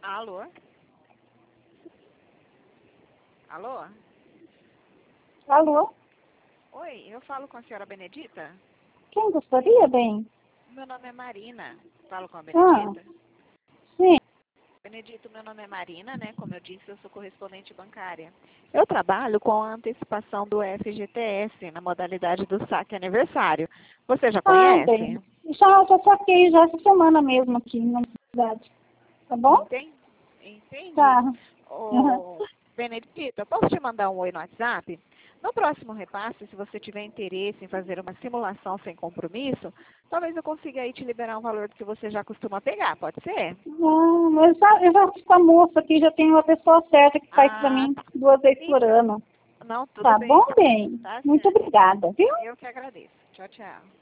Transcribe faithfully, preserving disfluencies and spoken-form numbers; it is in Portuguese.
Alô? Alô? Alô? Oi, eu falo com a senhora Benedita? Quem gostaria, bem? Meu nome é Marina. Falo com a Ah, Benedita? sim. Benedito, meu nome é Marina, né? Como eu disse, eu sou correspondente bancária. Eu trabalho com a antecipação do F G T S na modalidade do saque aniversário. Você já Ah, conhece? bem. Já, já saquei, já essa semana mesmo aqui na cidade. Tá bom? Entendi. Entendi. Tá. Ô, Benedita, posso te mandar um oi no WhatsApp? No próximo repasse, se você tiver interesse em fazer uma simulação sem compromisso, talvez eu consiga aí te liberar um valor que você já costuma pegar, pode ser? Não, mas já, eu já fiz com a moça aqui, já tem uma pessoa certa que faz pra Ah, mim tá. duas vezes por Então, ano. não, tudo Tá bem bom, então. bem? Tá Muito certo. obrigada, viu? Eu que agradeço. Tchau, tchau.